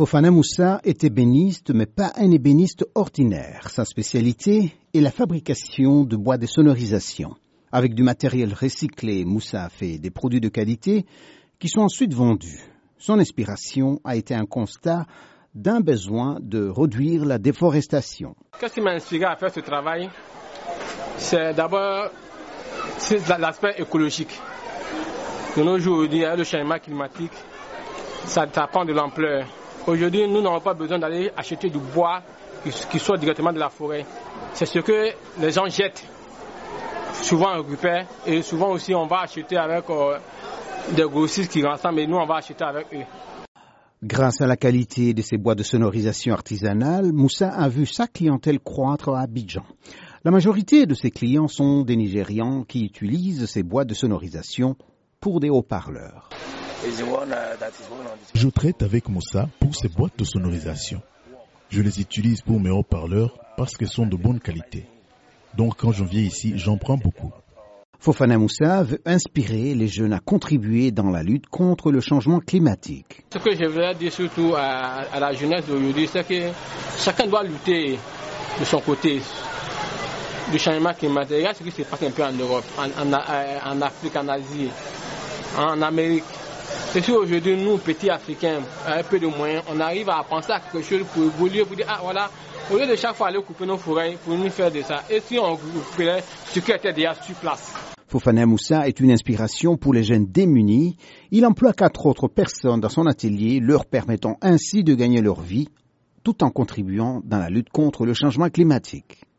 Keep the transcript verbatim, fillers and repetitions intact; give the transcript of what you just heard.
Fofana Moussa est ébéniste, mais pas un ébéniste ordinaire. Sa spécialité est la fabrication de bois de sonorisation. Avec du matériel recyclé, Moussa fait des produits de qualité qui sont ensuite vendus. Son inspiration a été un constat d'un besoin de réduire la déforestation. Qu'est-ce qui m'a inspiré à faire ce travail? C'est d'abord c'est l'aspect écologique. De nos jours, le changement climatique, ça, ça prend de l'ampleur. Aujourd'hui, nous n'avons pas besoin d'aller acheter du bois qui, qui sort directement de la forêt. C'est ce que les gens jettent, souvent on récupère, et souvent aussi on va acheter avec euh, des grossistes qui rassemblent, et nous on va acheter avec eux. Grâce à la qualité de ces bois de sonorisation artisanale, Moussa a vu sa clientèle croître à Abidjan. La majorité de ses clients sont des Nigérians qui utilisent ces bois de sonorisation pour des haut-parleurs. Je traite avec Moussa pour ces boîtes de sonorisation. Je les utilise pour mes haut-parleurs parce qu'elles sont de bonne qualité. Donc quand je viens ici, j'en prends beaucoup. Fofana Moussa veut inspirer les jeunes à contribuer dans la lutte contre le changement climatique. Ce que je voudrais dire surtout à, à la jeunesse d'aujourd'hui, c'est que chacun doit lutter de son côté. Le changement climatique, regarde ce qui se passe un peu en Europe, en, en, en Afrique, en Asie, en Amérique. Et si aujourd'hui, nous, petits Africains, avec peu de moyens, on arrive à penser à quelque chose pour évoluer, pour dire, ah voilà, au lieu de chaque fois aller couper nos forêts, pour nous faire de ça. Et si on coupait ce qui était déjà sur place. Fofana Moussa est une inspiration pour les jeunes démunis. Il emploie quatre autres personnes dans son atelier, leur permettant ainsi de gagner leur vie, tout en contribuant dans la lutte contre le changement climatique.